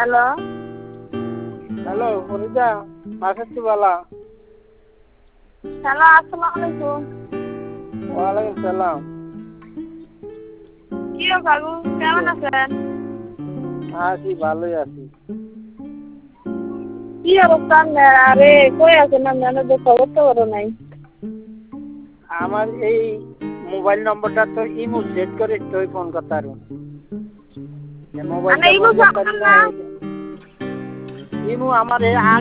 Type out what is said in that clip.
Hello hello Farida মাসাচ্ছি বালা hello আসসালামু আলাইকুম। ওয়ালাইকুম সালাম। কি বাবু কেমন আছেন? আছি ভালোই আছি। কি অবস্থা আরে কই আছেন আপনার যে খবর তো বড় নাই। আমার এই মোবাইল নম্বরটা তো ইমো সেট করে তুই ফোন করতে পারো মোবাইলটা ইমো ফোন করতে পারি না না ইমো আমার